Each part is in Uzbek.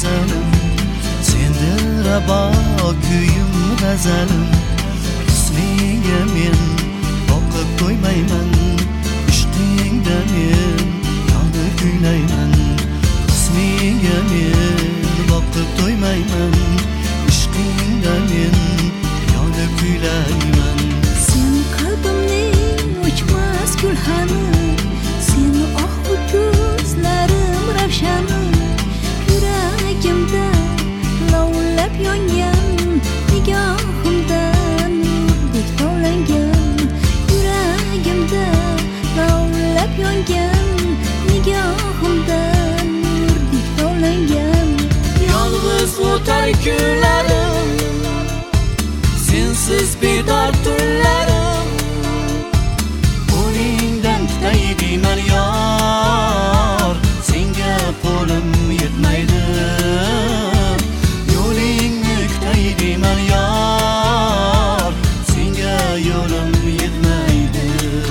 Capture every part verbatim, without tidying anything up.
go'zalim, sendir abo kuyim g'azalim. Husningga men boqib to'ymayman, ishqingda men yonib kuylayman. Husningga men boqib to'ymayman, ishqingda men yonib kuylayman. Sen qalbimning o'chmas gulxani, sen ohu ko'zlarim ravshani. Yuragimda lovlab yongan, nigohimda nurdek tovlangan. Yuragimda lovlab yongan, nigohimda nurdek tovlangan. Yolg'iz o'tar kunlarim, sensiz bedor tunlarim. Qo'lingdan tutay deyman yor, senga qo'lim yetmaydi. Yo'lingni kutay deyman yor, senga yo'lim yetmaydi.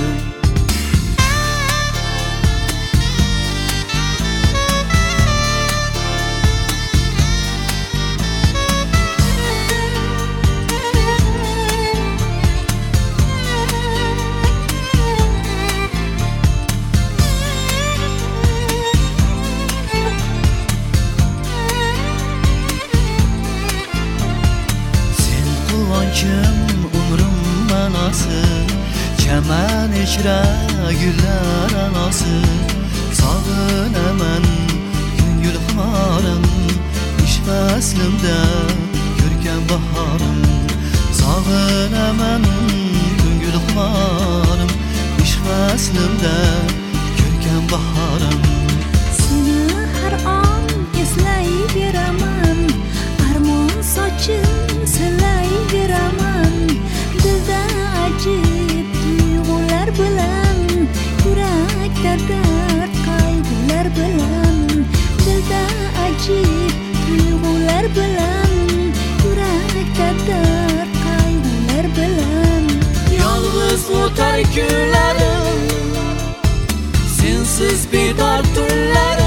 Quvonchim umrim ma'nosi, chaman ichra gullar anosi. Sog'inaman ko'ngil ximorim, ish faslimda ko'rkam bahorim. Sog'inaman ko'ngil ximorim, ish faslimda ko'rkam bahorim. Seni har on eslayveraman, armon sochib silayveraman. Dilda ajib tuyg'ular bilan, yurakda dard qayg'ular bilan. Dilda ajib tuyg'ular bilan, yurakda dard qayg'ular bilan. Yolg'iz o'tar kunlarim, sensiz bedor tunlarim.